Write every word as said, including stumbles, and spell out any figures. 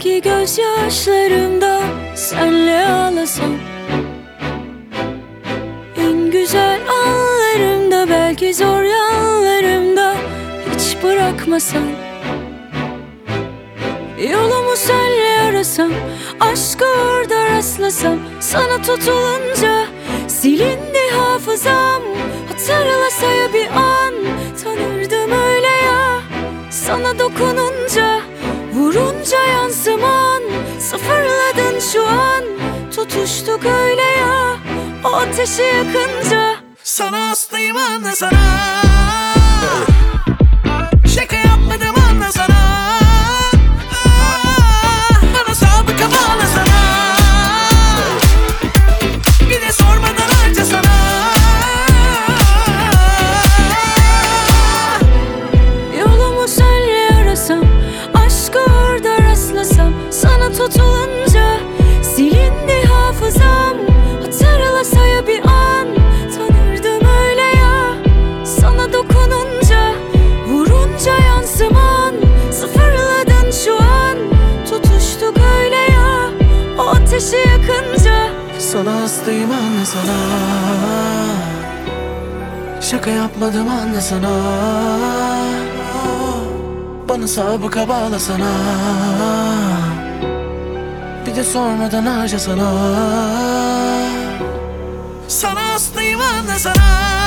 Belki gözyaşlarımda senle ağlasam, en güzel anlarımda, belki zor yanlarımda hiç bırakmasam. Yolumu senle arasam, aşkı orada rastlasam, sana tutulunca silindi hafızam. Hatırlasa ya bir an, tanırdım öyle ya. Sana dokununca, vurunca yansıman, sıfırladın şu an. Tutuştuk öyle ya, o ateşi yakınca. Sana hastayım anla sana. Şaka yapmadım anla sana. Bana sabıka bağla sana. Bir de sormadan harca sana. Yolumu senle arasam, aşkı orada rastlasam, sana tutulunca silindi hafızam. Hatırlasa ya bir an, tanırdım öyle ya. Sana dokununca, vurunca yansıman, sıfırladın şu an. Tutuştuk öyle ya, o ateşi yakınca. Sana hastayım anla sana. Şaka yapmadım anla sana. Bana sabıka bağla sana. Bir de sormadan harca sana. Sana hastayım anla sana.